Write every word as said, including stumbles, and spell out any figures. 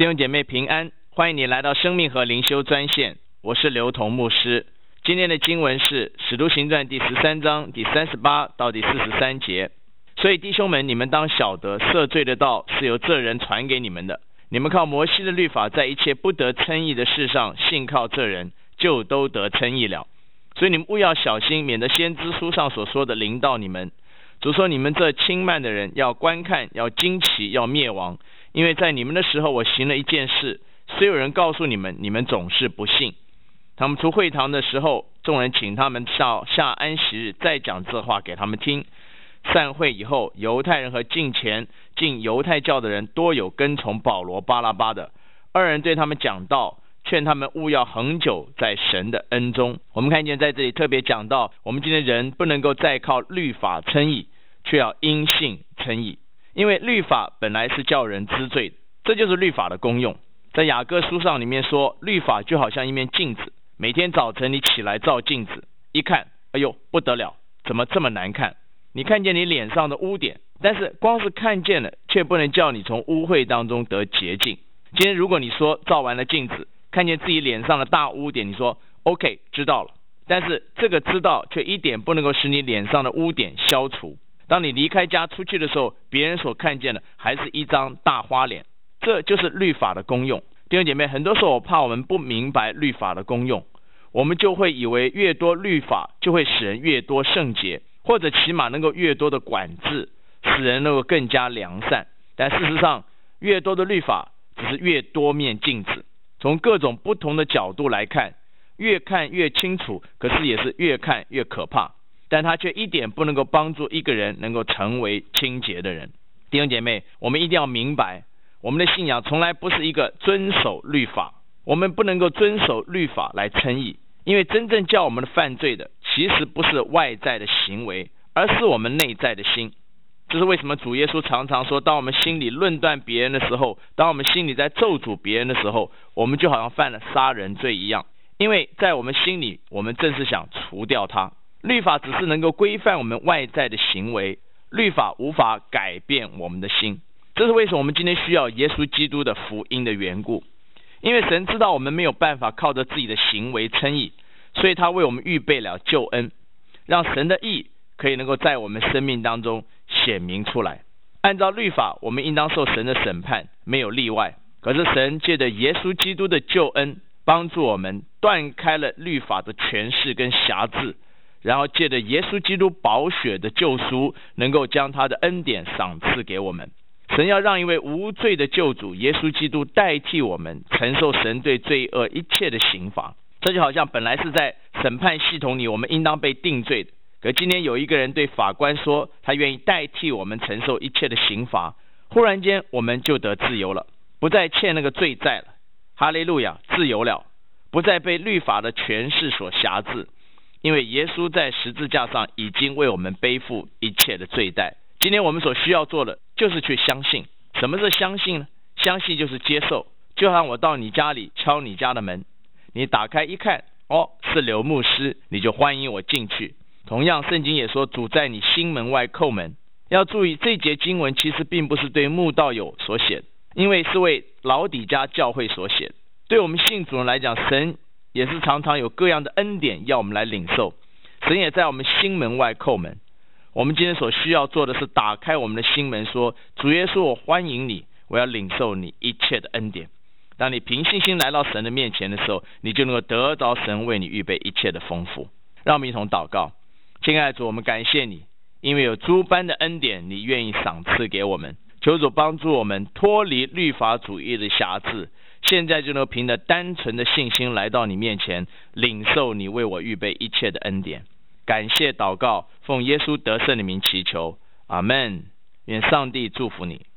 弟兄姐妹平安，欢迎你来到生命和灵修专线，我是刘同牧师。今天的经文是使徒行传第十三章第三十八到第四十三节。所以弟兄们，你们当晓得赦罪的道是由这人传给你们的，你们靠摩西的律法，在一切不得称义的事上信靠这人，就都得称义了。所以你们务要小心，免得先知书上所说的临到你们。主说，你们这轻慢的人要观看，要惊奇，要灭亡。因为在你们的时候，我行了一件事，虽有人告诉你们，你们总是不信。他们出会堂的时候，众人请他们到下安息日再讲这话给他们听。散会以后，犹太人和敬虔进犹太教的人多有跟从保罗、巴拉巴的，二人对他们讲道，劝他们务要恒久在神的恩中。我们看见在这里特别讲到，我们今天人不能够再靠律法称义，却要因信称义。因为律法本来是叫人知罪的，这就是律法的功用。在雅各书上里面说，律法就好像一面镜子，每天早晨你起来照镜子，一看，哎呦不得了，怎么这么难看？你看见你脸上的污点，但是光是看见了，却不能叫你从污秽当中得洁净。今天如果你说照完了镜子，看见自己脸上的大污点，你说 OK 知道了，但是这个知道却一点不能够使你脸上的污点消除。当你离开家出去的时候，别人所看见的还是一张大花脸。这就是律法的功用。弟兄姐妹，很多时候我怕我们不明白律法的功用，我们就会以为越多律法就会使人越多圣洁，或者起码能够越多的管制，使人能够更加良善。但事实上，越多的律法只是越多面镜子，从各种不同的角度来看，越看越清楚，可是也是越看越可怕。但它却一点不能够帮助一个人能够成为清洁的人。弟兄姐妹，我们一定要明白，我们的信仰从来不是一个遵守律法，我们不能够遵守律法来称义，因为真正叫我们的犯罪的，其实不是外在的行为，而是我们内在的心。这是为什么主耶稣常常说，当我们心里论断别人的时候，当我们心里在咒诅别人的时候，我们就好像犯了杀人罪一样，因为在我们心里，我们正是想除掉它。律法只是能够规范我们外在的行为，律法无法改变我们的心。这是为什么我们今天需要耶稣基督的福音的缘故。因为神知道我们没有办法靠着自己的行为称义，所以他为我们预备了救恩，让神的义可以能够在我们生命当中显明出来。按照律法，我们应当受神的审判，没有例外。可是神借着耶稣基督的救恩，帮助我们断开了律法的权势跟辖制，然后借着耶稣基督宝血的救赎，能够将他的恩典赏赐给我们。神要让一位无罪的救主耶稣基督代替我们承受神对罪恶一切的刑罚。这就好像本来是在审判系统里，我们应当被定罪的，可今天有一个人对法官说，他愿意代替我们承受一切的刑罚，忽然间我们就得自由了，不再欠那个罪债了。哈利路亚，自由了，不再被律法的权势所辖制，因为耶稣在十字架上已经为我们背负一切的罪债。今天我们所需要做的就是去相信。什么是相信呢？相信就是接受。就像我到你家里敲你家的门，你打开一看，哦，是刘牧师，你就欢迎我进去。同样圣经也说，主在你心门外叩门。要注意，这节经文其实并不是对慕道友所写的，因为是为老底嘉教会所写的。对我们信主人来讲，神也是常常有各样的恩典要我们来领受，神也在我们心门外叩门。我们今天所需要做的是打开我们的心门，说，主耶稣，我欢迎你，我要领受你一切的恩典。当你凭信心来到神的面前的时候，你就能够得着神为你预备一切的丰富。让我们一同祷告。亲爱的主，我们感谢你，因为有诸般的恩典，你愿意赏赐给我们。求主帮助我们脱离律法主义的辖制，现在就能凭着单纯的信心来到你面前，领受你为我预备一切的恩典。感谢祷告，奉耶稣得胜的名祈求，阿们。愿上帝祝福你。